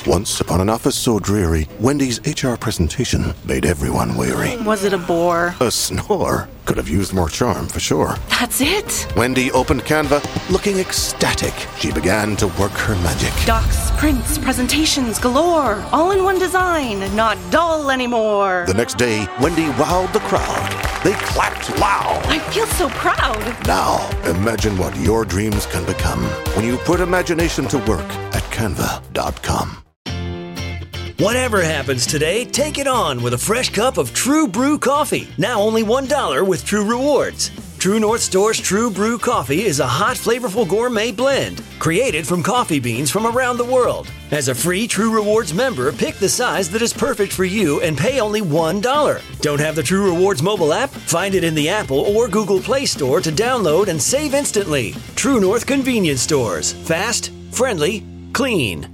Once upon an office so dreary, Wendy's HR presentation made everyone weary. Was it a bore? A snore. Could have used more charm, for sure. That's it? Wendy opened Canva, looking ecstatic. She began to work her magic. Docs, prints, presentations galore. All in one design, not dull anymore. The next day, Wendy wowed the crowd. They clapped loud. I feel so proud. Now, imagine what your dreams can become when you put imagination to work at canva.com. Whatever happens today, take it on with a fresh cup of True Brew coffee. Now only $1 with True Rewards. True North Store's True Brew coffee is a hot, flavorful gourmet blend created from coffee beans from around the world. As a free True Rewards member, pick the size that is perfect for you and pay only $1. Don't have the True Rewards mobile app? Find it in the Apple or Google Play Store to download and save instantly. True North Convenience Stores. Fast, friendly, clean.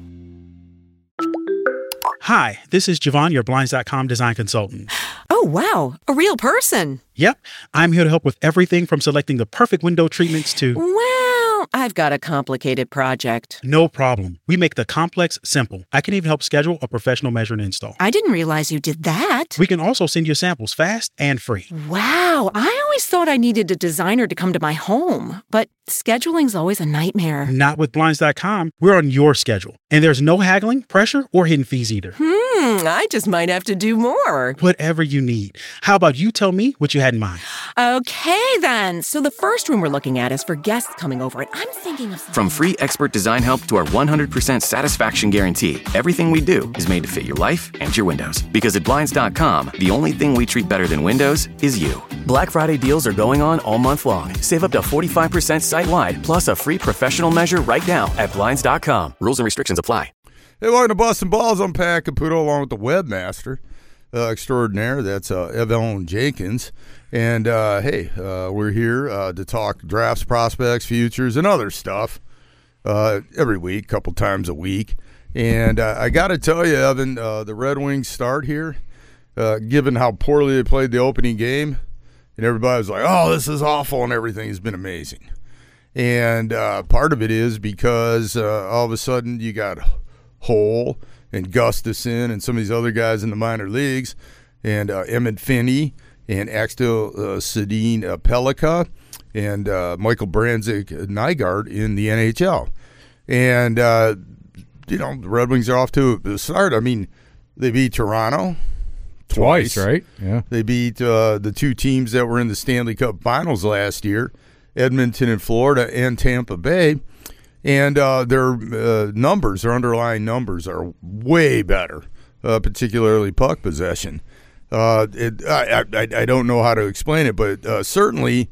Hi, this is Javon, your Blinds.com design consultant. Oh, wow. A real person. Yep. I'm here to help with everything from selecting the perfect window treatments to... Well, I've got a complicated project. No problem. We make the complex simple. I can even help schedule a professional measure and install. I didn't realize you did that. We can also send you samples fast and free. Wow. I always thought I needed a designer to come to my home, but scheduling's always a nightmare. Not with Blinds.com. We're on your schedule. And there's no haggling, pressure, or hidden fees either. I just might have to do more. Whatever you need. How about you tell me what you had in mind? Okay, then. So the first room we're looking at is for guests coming over, and I'm thinking of... From free expert design help to our 100% satisfaction guarantee, everything we do is made to fit your life and your windows. Because at Blinds.com, the only thing we treat better than windows is you. Black Friday deals are going on all month long. Save up to 45% site-wide, plus a free professional measure right now at Blinds.com. Rules and restrictions apply. Hey, welcome to Bustin' Balls. I'm Pat Caputo along with the webmaster extraordinaire. That's Evelyn Jenkins. And, we're here to talk drafts, prospects, futures, and other stuff every week, a couple times a week. And I got to tell you, Evan, the Red Wings start here, given how poorly they played the opening game, and everybody was like, oh, this is awful, and everything has been amazing. And part of it is because all of a sudden you got Hull and Gustafson and some of these other guys in the minor leagues, and Emmett Finney and Axel Sedin Pellikka and Michael Branzik-Nygaard in the NHL. And, the Red Wings are off to a start. I mean, they beat Toronto twice, right? Yeah. They beat the two teams that were in the Stanley Cup Finals last year, Edmonton in Florida and Tampa Bay. And their numbers, their underlying numbers, are way better, particularly puck possession. I don't know how to explain it, but certainly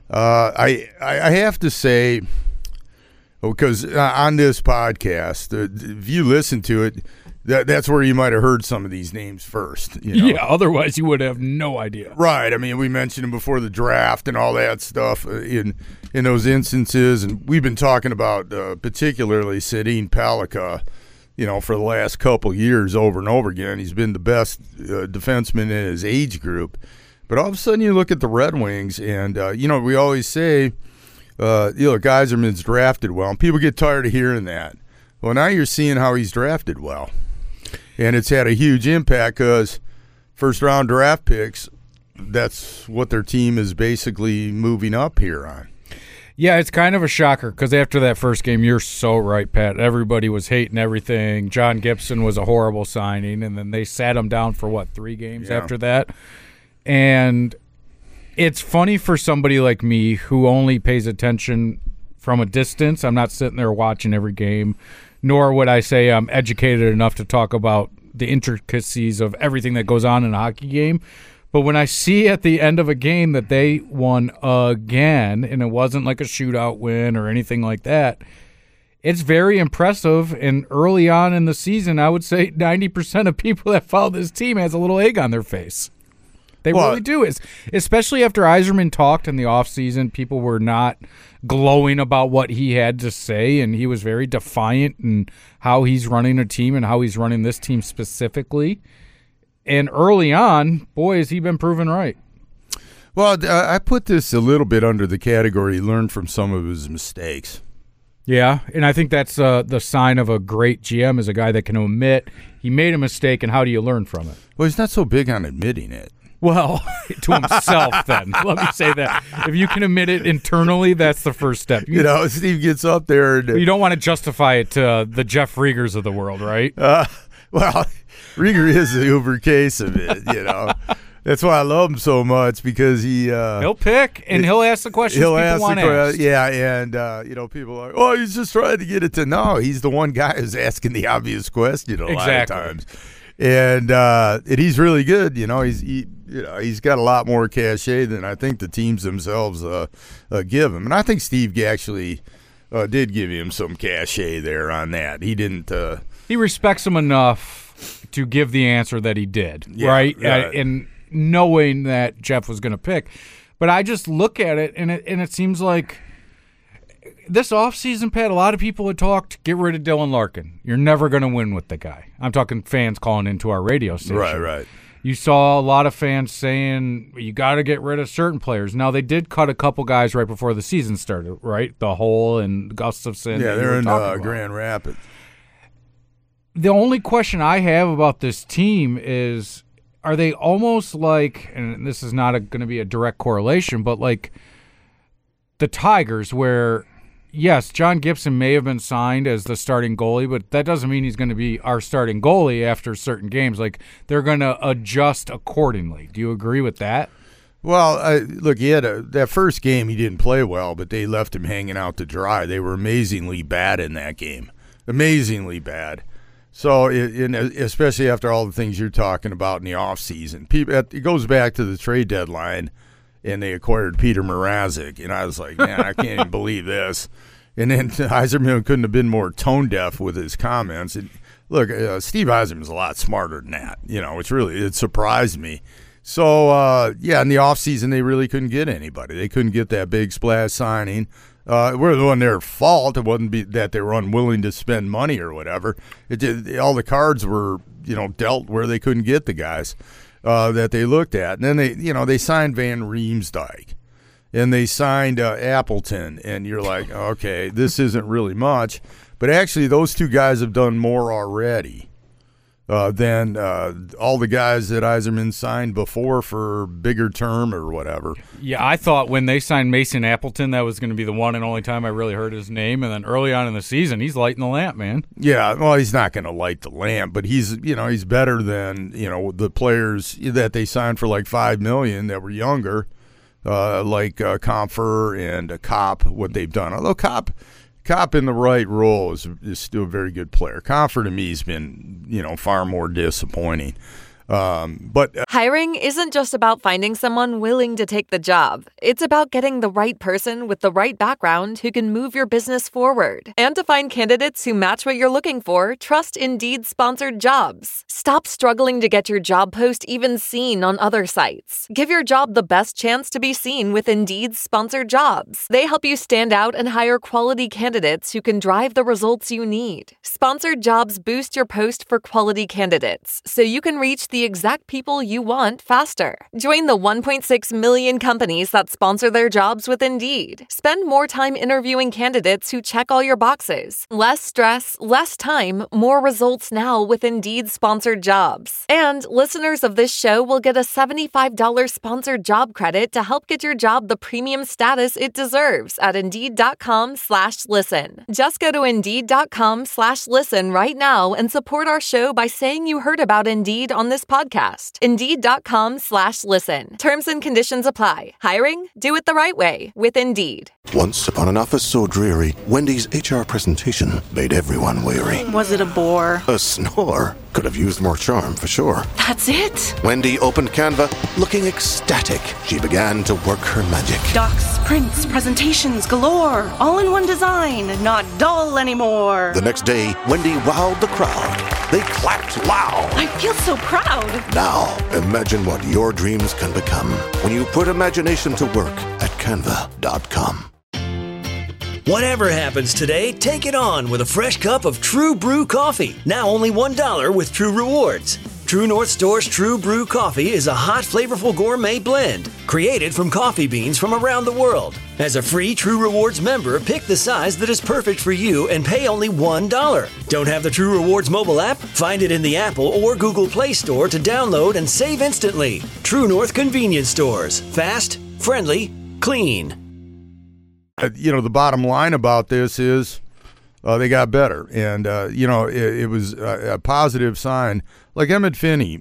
I have to say, because on this podcast, if you listen to it, that's where you might have heard some of these names first. Yeah, otherwise you would have no idea. Right. I mean, we mentioned them before the draft and all that stuff in those instances, and we've been talking about particularly Sedin Pellikka, for the last couple years over and over again. He's been the best defenseman in his age group. But all of a sudden you look at the Red Wings, and, we always say, Yzerman's drafted well, and people get tired of hearing that. Well, now you're seeing how he's drafted well. And it's had a huge impact because first-round draft picks, that's what their team is basically moving up here on. Yeah, it's kind of a shocker because after that first game, you're so right, Pat. Everybody was hating everything. John Gibson was a horrible signing, and then they sat him down for, 3 games after that? And it's funny for somebody like me who only pays attention from a distance. I'm not sitting there watching every game, nor would I say I'm educated enough to talk about the intricacies of everything that goes on in a hockey game. But when I see at the end of a game that they won again, and it wasn't like a shootout win or anything like that, it's very impressive. And early on in the season, I would say 90% of people that follow this team has a little egg on their face. They really do. Especially after Yzerman talked in the offseason, people were not glowing about what he had to say, and he was very defiant in how he's running a team and how he's running this team specifically. And early on, boy, has he been proven right. Well, I put this a little bit under the category he learned from some of his mistakes. Yeah, and I think that's the sign of a great GM is a guy that can admit he made a mistake, and how do you learn from it? Well, he's not so big on admitting it. Well, to himself then. Let me say that. If you can admit it internally, that's the first step. You know, Steve gets up there. And, you don't want to justify it to the Jeff Riegers of the world, right? Well, Rieger is the uber case of it, you know. That's why I love him so much, because he'll pick and he'll ask the questions people want to ask. Yeah, and you know, people are like, oh, he's just trying to get it to no. He's the one guy who's asking the obvious question a lot of times, and he's really good. You know, he's got a lot more cachet than I think the teams themselves give him, and I think Steve actually did give him some cachet there on that. He didn't. He respects him enough to give the answer that he did, right? And knowing that Jeff was going to pick. But I just look at it, and it seems like this offseason, Pat, a lot of people had talked, get rid of Dylan Larkin. You're never going to win with the guy. I'm talking fans calling into our radio station. Right. You saw a lot of fans saying you got to get rid of certain players. Now, they did cut a couple guys right before the season started, right? The Hole and Gustafson. Yeah, they're in Grand Rapids. The only question I have about this team is, are they almost like, and this is not going to be a direct correlation, but like the Tigers, where, yes, John Gibson may have been signed as the starting goalie, but that doesn't mean he's going to be our starting goalie after certain games. Like, they're going to adjust accordingly. Do you agree with that? Well, look, he had that first game he didn't play well, but they left him hanging out to dry. They were amazingly bad in that game. Amazingly bad. So, especially after all the things you're talking about in the offseason, it goes back to the trade deadline, and they acquired Peter Mrazek, and I was like, man, I can't even believe this. And then Yzerman couldn't have been more tone deaf with his comments. And look, Steve Yzerman's a lot smarter than that, you know, it surprised me. So, in the offseason, they really couldn't get anybody. They couldn't get that big splash signing. It wasn't their fault. It wasn't that they were unwilling to spend money or whatever. All the cards were, you know, dealt where they couldn't get the guys that they looked at. And then they signed Van Riemsdyk, and they signed Appleton, and you're like, okay, this isn't really much. But actually, those two guys have done more already than all the guys that Yzerman signed before for bigger term or whatever. Yeah, I thought when they signed Mason Appleton, that was going to be the one and only time I really heard his name. And then early on in the season, he's lighting the lamp, man. Yeah, well, he's not going to light the lamp, but he's better than, the players that they signed for like $5 million that were younger, like Compher and Kopp, what they've done. Although Kopp in the right role is still a very good player. Compher to me has been, far more disappointing. But hiring isn't just about finding someone willing to take the job. It's about getting the right person with the right background who can move your business forward. And to find candidates who match what you're looking for, trust Indeed sponsored jobs. Stop struggling to get your job post even seen on other sites. Give your job the best chance to be seen with Indeed sponsored jobs. They help you stand out and hire quality candidates who can drive the results you need. Sponsored jobs boost your post for quality candidates, so you can reach the exact people you want faster. Join the 1.6 million companies that sponsor their jobs with Indeed. Spend more time interviewing candidates who check all your boxes. Less stress, less time, more results now with Indeed sponsored jobs. And listeners of this show will get a $75 sponsored job credit to help get your job the premium status it deserves at Indeed.com/listen. Just go to Indeed.com/listen right now and support our show by saying you heard about Indeed on this podcast. Indeed.com/listen. Terms and conditions apply. Hiring? Do it the right way with Indeed. Once upon an office so dreary, Wendy's HR presentation made everyone weary. Was it a bore? A snore. Could have used more charm for sure. That's it? Wendy opened Canva, looking ecstatic. She began to work her magic. Docs, prints, presentations galore. All in one design, not dull anymore. The next day, Wendy wowed the crowd. They clapped loud. I feel so proud. Now, imagine what your dreams can become when you put imagination to work at Canva.com. Whatever happens today, take it on with a fresh cup of True Brew coffee. Now only $1 with True Rewards. True North Store's True Brew Coffee is a hot, flavorful gourmet blend created from coffee beans from around the world. As a free True Rewards member, pick the size that is perfect for you and pay only $1. Don't have the True Rewards mobile app? Find it in the Apple or Google Play Store to download and save instantly. True North Convenience Stores. Fast, friendly, clean. The bottom line about this is they got better. And, it was a positive sign. Like Emmett Finney,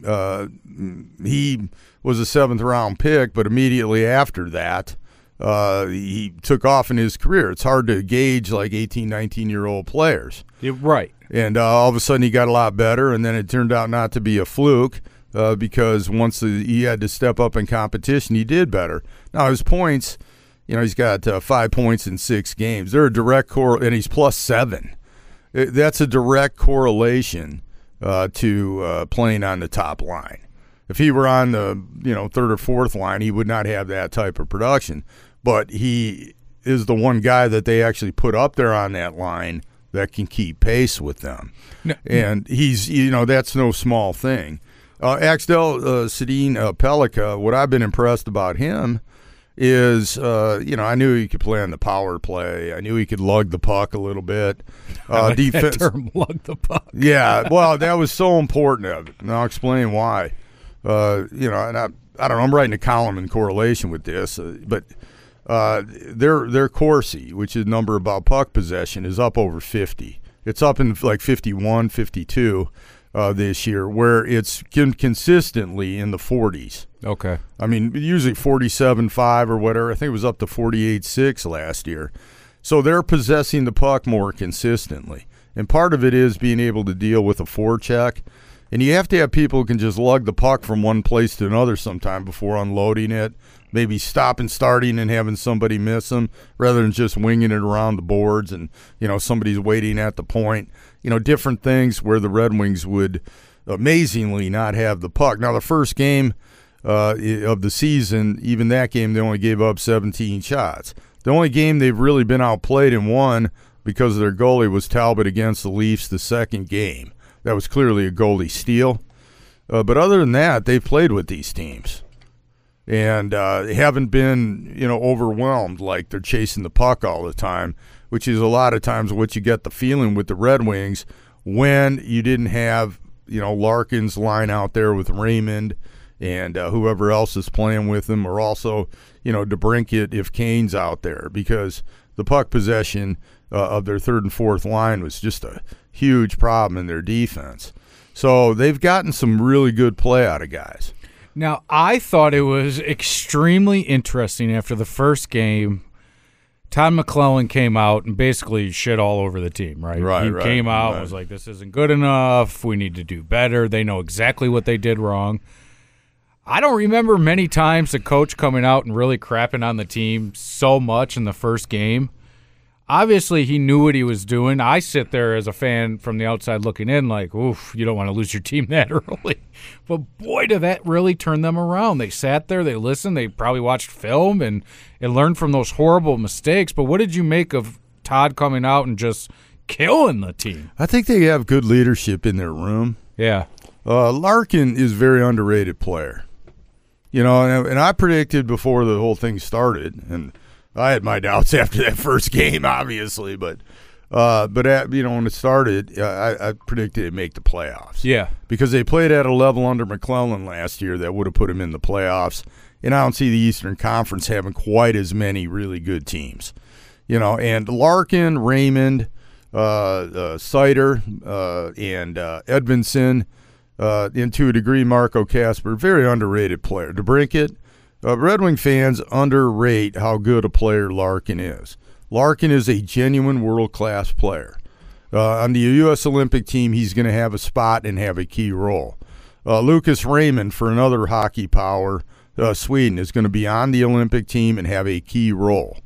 he was a 7th-round pick, but immediately after that, he took off in his career. It's hard to gauge like 18, 19-year-old players. You're right. And all of a sudden he got a lot better, and then it turned out not to be a fluke because once he had to step up in competition, he did better. Now, his points, he's got 5 points in 6 games. They're a direct and he's +7. That's a direct correlation to playing on the top line. If he were on the 3rd or 4th line, he would not have that type of production. But he is the one guy that they actually put up there on that line that can keep pace with them. No. And he's that's no small thing. Axel Sedin Pellikka, what I've been impressed about him is, I knew he could play on the power play. I knew he could lug the puck a little bit. Defense, that term, lug the puck. Yeah, well, that was so important of it, and I'll explain why. And I don't know, I'm writing a column in correlation with this, but their Corsi, which is number about puck possession, is up over 50. It's up in like 51, 52 this year, where it's consistently in the 40s. Okay. I mean, usually 47.5 or whatever. I think it was up to 48.6 last year. So they're possessing the puck more consistently. And part of it is being able to deal with a forecheck. And you have to have people who can just lug the puck from one place to another sometime before unloading it, maybe stopping, starting, and having somebody miss them rather than just winging it around the boards and, somebody's waiting at the point. Different things where the Red Wings would amazingly not have the puck. Now, the first game of the season, even that game, they only gave up 17 shots. The only game they've really been outplayed and won because of their goalie was Talbot against the Leafs the second game. That was clearly a goalie steal. But other than that, they've played with these teams. And they haven't been, overwhelmed like they're chasing the puck all the time, which is a lot of times what you get the feeling with the Red Wings when you didn't have, Larkin's line out there with Raymond and whoever else is playing with them, or also, DeBrincat if Kane's out there, because the puck possession of their 3rd and 4th line was just a huge problem in their defense. So they've gotten some really good play out of guys. Now, I thought it was extremely interesting after the first game. Todd McClellan came out and basically shit all over the team, right? He came out and was like, this isn't good enough. We need to do better. They know exactly what they did wrong. I don't remember many times the coach coming out and really crapping on the team so much in the first game. Obviously, he knew what he was doing. I sit there as a fan from the outside looking in like, oof, you don't want to lose your team that early. But, boy, did that really turn them around. They sat there, they listened, they probably watched film and learned from those horrible mistakes. But what did you make of Todd coming out and just killing the team? I think they have good leadership in their room. Yeah. Larkin is a very underrated player. And I predicted before the whole thing started, and I had my doubts after that first game, obviously, but when it started, I predicted it'd make the playoffs. Yeah, because they played at a level under McClellan last year that would have put them in the playoffs, and I don't see the Eastern Conference having quite as many really good teams. And Larkin, Raymond, Sider, and Edvinsson, and to a degree Marco Kasper, very underrated player. DeBrincat. Red Wing fans underrate how good a player Larkin is. Larkin is a genuine world-class player. On the U.S. Olympic team, he's going to have a spot and have a key role. Lucas Raymond, for another hockey power, Sweden, is going to be on the Olympic team and have a key role.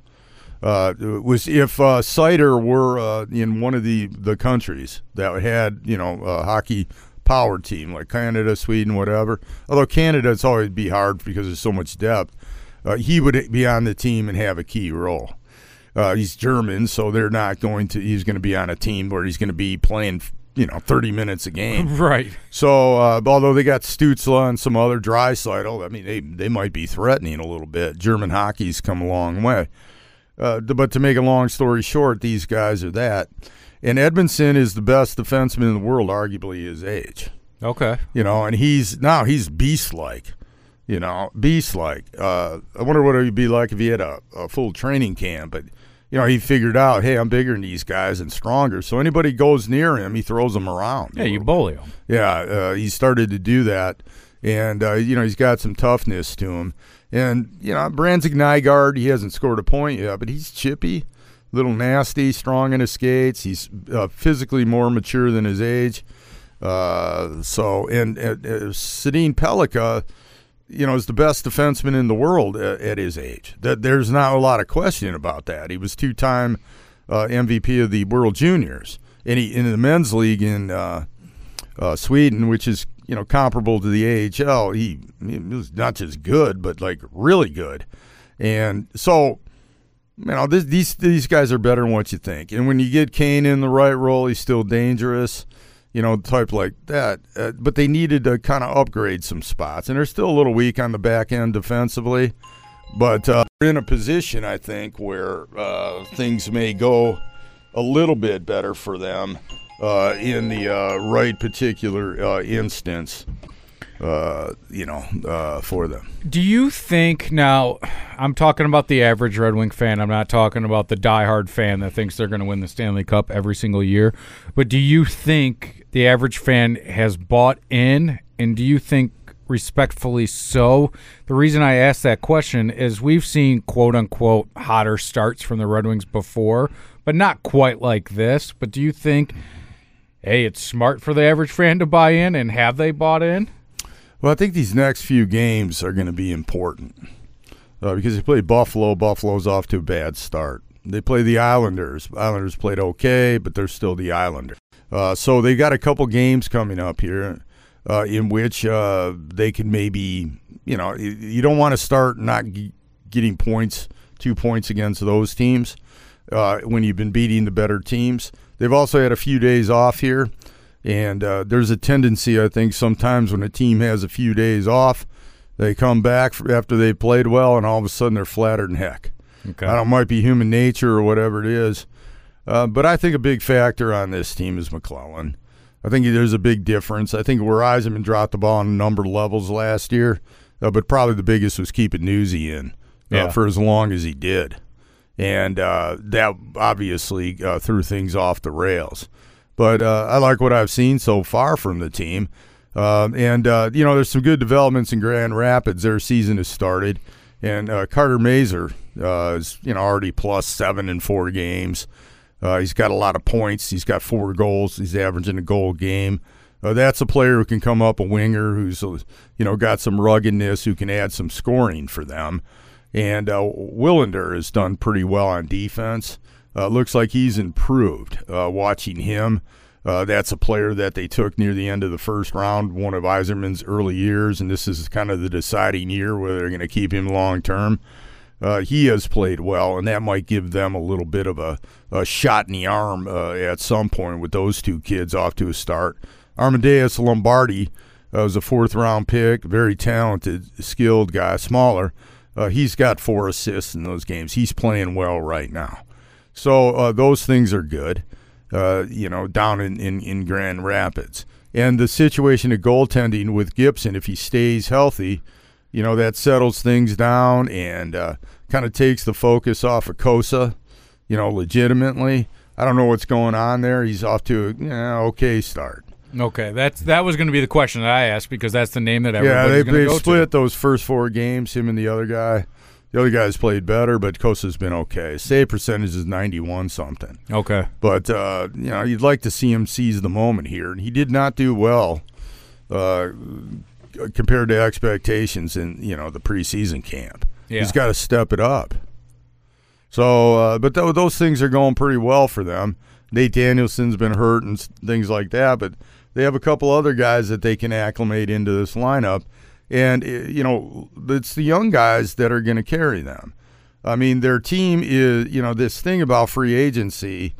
If Sider were in one of the countries that had, a hockey power team like Canada, Sweden, whatever. Although Canada, it's always be hard because there's so much depth. He would be on the team and have a key role. He's German, so they're not going to. He's going to be on a team where he's going to be playing, 30 minutes a game. Right. So, although they got Stützle and some other Draisaitl, I mean, they might be threatening a little bit. German hockey's come a long way. But to make a long story short, these guys are that. And Edmundson is the best defenseman in the world, arguably his age. Okay. And he's beast-like. Beast-like. I wonder what it would be like if he had a full training camp. But, he figured out, hey, I'm bigger than these guys and stronger. So anybody goes near him, he throws them around. Yeah, you bully him. Yeah, he started to do that. And, he's got some toughness to him. And, Brandon Nygaard, he hasn't scored a point yet, but he's chippy, little nasty, strong in his skates. He's physically more mature than his age. Sedin Pellikka, is the best defenseman in the world at his age. There's not a lot of question about that. He was 2-time MVP of the World Juniors, and he in the men's league in Sweden, which is comparable to the AHL. He was not just good, but like really good, and so. These guys are better than what you think. And when you get Kane in the right role, he's still dangerous, type like that. But they needed to kind of upgrade some spots. And they're still a little weak on the back end defensively. But they're in a position, I think, where things may go a little bit better for them in the right particular instance. For them. Do you think, now, I'm talking about the average Red Wing fan. I'm not talking about the diehard fan that thinks they're going to win the Stanley Cup every single year. But do you think the average fan has bought in, and do you think respectfully so? The reason I ask that question is we've seen quote-unquote hotter starts from the Red Wings before, but not quite like this. But do you think, hey, it's smart for the average fan to buy in, and have they bought in? Well, I think these next few games are going to be important because they play Buffalo. Buffalo's off to a bad start. They play the Islanders. Islanders played okay, but they're still the Islanders. So they got a couple games coming up here in which they can maybe, you don't want to start not getting 2 points against those teams when you've been beating the better teams. They've also had a few days off here. And there's a tendency, I think, sometimes when a team has a few days off, they come back after they played well, and all of a sudden they're flatter than heck. Okay. I don't know, it might be human nature or whatever it is. But I think a big factor on this team is McLellan. I think there's a big difference. I think where Yzerman dropped the ball on a number of levels last year, but probably the biggest was keeping Newsy in for as long as he did. And that obviously threw things off the rails. But I like what I've seen so far from the team. There's some good developments in Grand Rapids. Their season has started. And Carter Mazur is already +7 in 4 games. He's got a lot of points. He's got 4 goals. He's averaging a goal a game. That's a player who can come up, a winger who's got some ruggedness, who can add some scoring for them. And Willander has done pretty well on defense. Looks like he's improved watching him. That's a player that they took near the end of the first round, one of Yzerman's early years, and this is kind of the deciding year whether they're going to keep him long term. He has played well, and that might give them a little bit of a shot in the arm at some point with those 2 kids off to a start. Amadeus Lombardi was a 4th-round pick, very talented, skilled guy, smaller. He's got 4 assists in those games. He's playing well right now. So those things are good, down in Grand Rapids. And the situation of goaltending with Gibson, if he stays healthy, that settles things down and kind of takes the focus off of Kosa, legitimately. I don't know what's going on there. He's off to an okay start. Okay, that was going to be the question that I asked because that's the name that everybody's going to go to. They split those first 4 games, him and the other guy. The other guys played better, but Kosa's been okay. Save percentage is 91-something. Okay. But, you'd like to see him seize the moment here. And he did not do well compared to expectations in, the preseason camp. Yeah. He's got to step it up. So, but those things are going pretty well for them. Nate Danielson's been hurt and things like that, but they have a couple other guys that they can acclimate into this lineup. And, it's the young guys that are going to carry them. I mean, their team is, this thing about free agency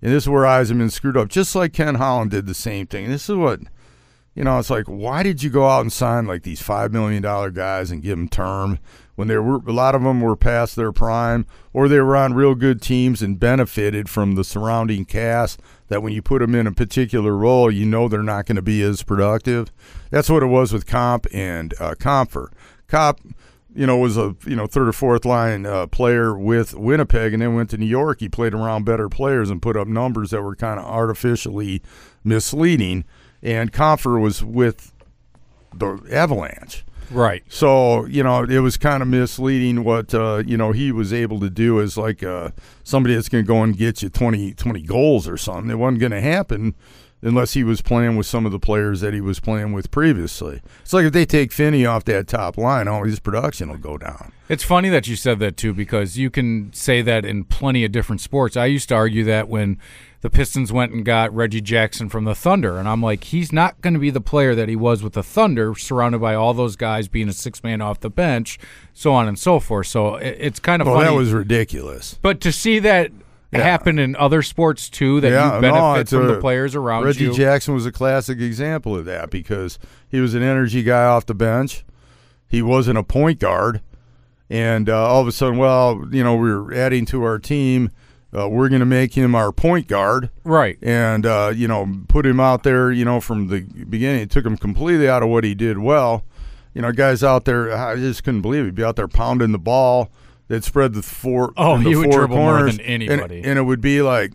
And this is where Yzerman screwed up, just like Ken Holland did the same thing. And this is what, it's like, why did you go out and sign like these $5 million guys and give them term when a lot of them were past their prime, or they were on real good teams and benefited from the surrounding cast that when you put them in a particular role, they're not going to be as productive. That's what it was with Comp and Compher. Comp, was a third or fourth line player with Winnipeg, and then went to New York. He played around better players and put up numbers that were kind of artificially misleading. And Compher was with the Avalanche. Right. So, it was kind of misleading what, he was able to do as like somebody that's going to go and get you 20 goals or something. It wasn't going to happen unless he was playing with some of the players that he was playing with previously. It's like if they take Finney off that top line, all his production will go down. It's funny that you said that, too, because you can say that in plenty of different sports. I used to argue that when the Pistons went and got Reggie Jackson from the Thunder, and I'm like, he's not going to be the player that he was with the Thunder, surrounded by all those guys being a six-man off the bench, so on and so forth. So it's kind of funny. That was ridiculous. But to see that happen in other sports, too, that you benefit from the players around Reggie Jackson was a classic example of that because he was an energy guy off the bench. He wasn't a point guard. And all of a sudden, we're adding to our team. We're going to make him our point guard. Right. And, put him out there, from the beginning. It took him completely out of what he did well. Guys out there, I just couldn't believe it. He'd be out there pounding the ball. They'd spread the four he would dribble corners, more than anybody. And it would be like,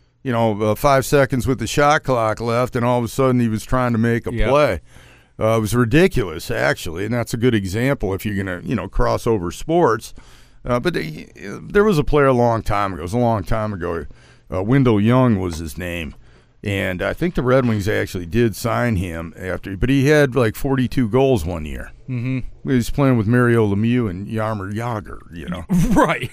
5 seconds with the shot clock left, and all of a sudden he was trying to make a play. It was ridiculous, actually, and that's a good example if you're going to, cross over sports. But there was a player a long time ago. Wendell Young was his name. And I think the Red Wings actually did sign him but he had like 42 goals one year. Mm-hmm. He was playing with Mario Lemieux and Jaromir Jagr, Right.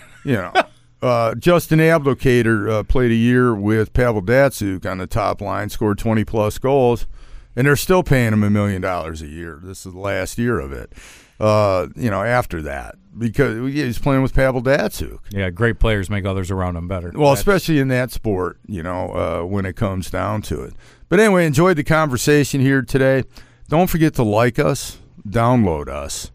Justin Abdelkader played a year with Pavel Datsyuk on the top line, scored 20-plus goals, and they're still paying him $1 million a year. This is the last year of it. After that, because he's playing with Pavel Datsyuk. Yeah, great players make others around them better. Well, especially in that sport, when it comes down to it. But anyway, enjoyed the conversation here today. Don't forget to like us, download us.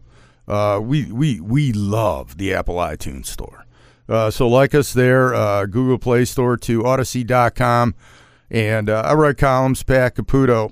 We love the Apple iTunes Store. So like us there, Google Play Store to Odyssey.com. And I write columns, Pat Caputo,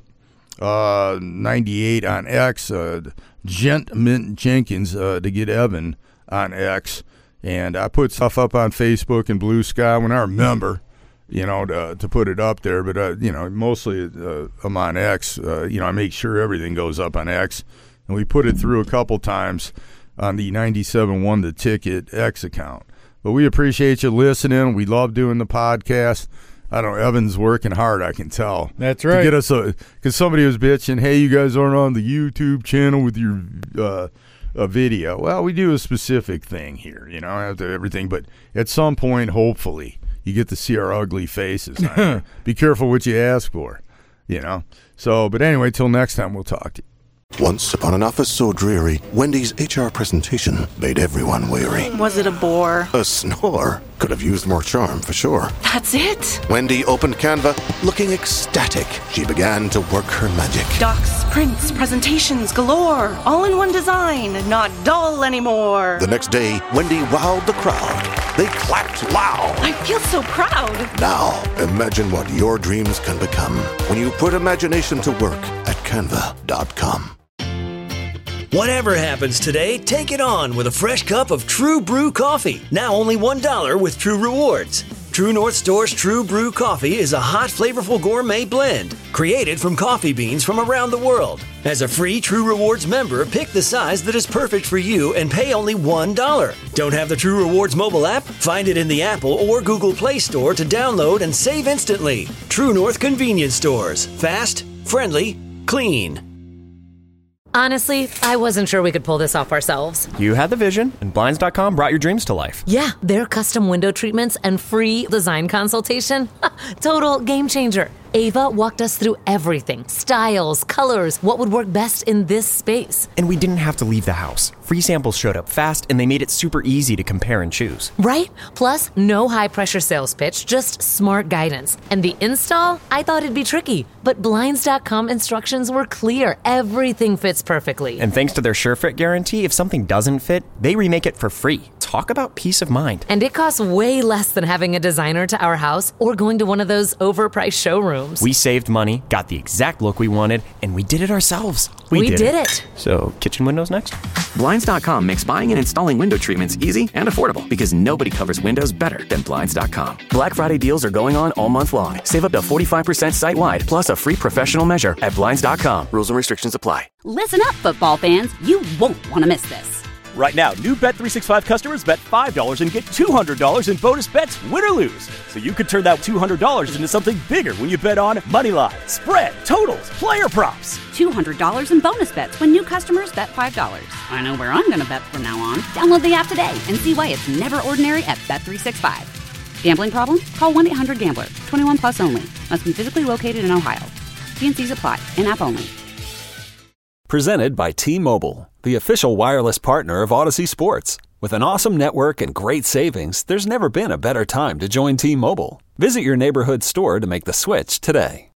98 on X, Gent Mint Jenkins to get Evan on X, and I put stuff up on Facebook and Blue Sky when I remember, to put it up there. But mostly I'm on X. I make sure everything goes up on X, and we put it through a couple times on the 97.1 The Ticket X account. But we appreciate you listening. We love doing the podcast. I don't know, Evan's working hard, I can tell. That's right. To get us because somebody was bitching, hey, you guys aren't on the YouTube channel with your video. Well, we do a specific thing here, after everything. But at some point, hopefully, you get to see our ugly faces. Be careful what you ask for, So, but anyway, till next time, we'll talk to you. Once upon an office so dreary, Wendy's HR presentation made everyone weary. Was it a bore? A snore could have used more charm for sure. That's it? Wendy opened Canva, looking ecstatic. She began to work her magic. Docs, prints, presentations galore. All in one design, not dull anymore. The next day, Wendy wowed the crowd. They clapped loud. I feel so proud. Now, imagine what your dreams can become when you put imagination to work at Canva.com. Whatever happens today, take it on with a fresh cup of True Brew coffee. Now only $1 with True Rewards. True North Store's True Brew coffee is a hot, flavorful gourmet blend created from coffee beans from around the world. As a free True Rewards member, pick the size that is perfect for you and pay only $1. Don't have the True Rewards mobile app? Find it in the Apple or Google Play Store to download and save instantly. True North Convenience Stores. Fast, friendly, clean. Honestly, I wasn't sure we could pull this off ourselves. You had the vision, and Blinds.com brought your dreams to life. Yeah, their custom window treatments and free design consultation. Total game changer. Ava walked us through everything. Styles, colors, what would work best in this space. And we didn't have to leave the house. Free samples showed up fast, and they made it super easy to compare and choose. Right? Plus, no high-pressure sales pitch, just smart guidance. And the install? I thought it'd be tricky, but Blinds.com instructions were clear. Everything fits perfectly. And thanks to their SureFit guarantee, if something doesn't fit, they remake it for free. Talk about peace of mind. And it costs way less than having a designer to our house or going to one of those overpriced showrooms. We saved money, got the exact look we wanted, and we did it ourselves. We did it. So, kitchen windows next? Blinds.com makes buying and installing window treatments easy and affordable because nobody covers windows better than Blinds.com. Black Friday deals are going on all month long. Save up to 45% site-wide, plus a free professional measure at Blinds.com. Rules and restrictions apply. Listen up, football fans. You won't want to miss this. Right now, new Bet365 customers bet $5 and get $200 in bonus bets, win or lose. So you could turn that $200 into something bigger when you bet on moneyline, spread, totals, player props. $200 in bonus bets when new customers bet $5. I know where I'm going to bet from now on. Download the app today and see why it's never ordinary at Bet365. Gambling problem? Call 1-800-GAMBLER. 21 plus only. Must be physically located in Ohio. T&Cs apply. In-app only. Presented by T-Mobile, the official wireless partner of Odyssey Sports. With an awesome network and great savings, there's never been a better time to join T-Mobile. Visit your neighborhood store to make the switch today.